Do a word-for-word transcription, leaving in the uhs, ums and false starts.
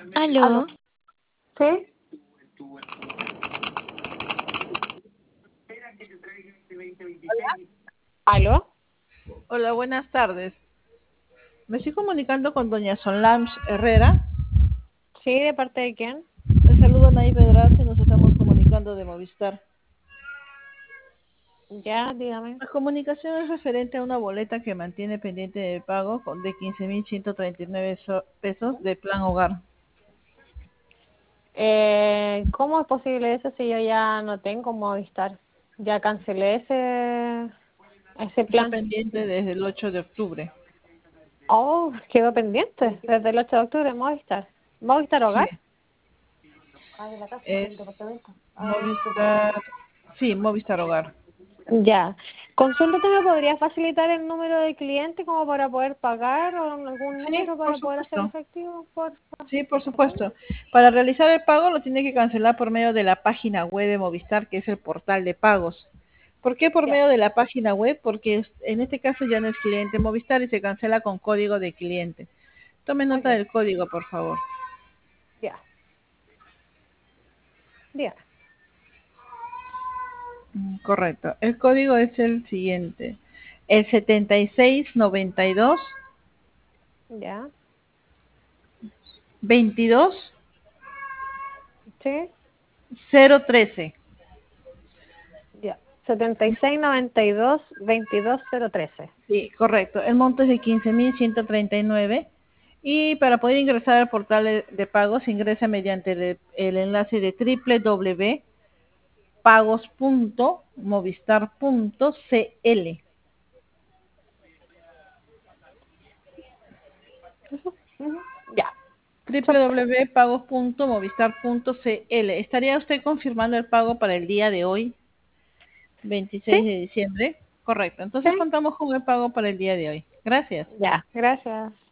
¿Aló? ¿Sí? ¿Aló? Hola, buenas tardes. Me estoy comunicando con doña Solange Herrera. ¿Sí? ¿De parte de quién? Les saludo Nay Pedraza y nos estamos comunicando de Movistar. Ya, dígame. La comunicación es referente a una boleta que mantiene pendiente de pago con- de quince mil ciento treinta y nueve so- pesos de Plan Hogar. Eh, ¿cómo es posible eso si yo ya no tengo Movistar? Ya cancelé ese, ese Está plan. pendiente desde el ocho de octubre. Oh, quedó pendiente desde el ocho de octubre Movistar. ¿Movistar Sí, Hogar? Ah, de la casa, es del departamento. Ah, Movistar, sí, Movistar Hogar. ya. Consúltate, ¿me podría facilitar el número de cliente como para poder pagar o algún Sí, número por para poder hacer supuesto. efectivo? Por... Sí, por supuesto. Para realizar el pago lo tiene que cancelar por medio de la página web de Movistar, que es el portal de pagos. ¿Por qué por Ya, medio de la página web? Porque es- en este caso ya no es cliente Movistar y se cancela con código de cliente. Tome nota ok, del código, por favor. ya, ya, Mm, Correcto. El código es el siguiente. El setenta y seis noventa y dos ya, veintidós sí, cero trece. ya. setenta y seis noventa y dos veintidós cero trece. Sí, correcto. El monto es de quince mil ciento treinta y nueve y para poder ingresar al portal de, de pagos ingresa mediante el, el enlace de w w w punto pagos punto movistar punto c l. Ujú, ya. w w w punto pagos punto movistar punto c l. ¿Estaría usted confirmando el pago para el día de hoy, Sí, veintiséis de diciembre? Correcto. sí, Entonces contamos con el pago para el día de hoy. Gracias. ya. Gracias.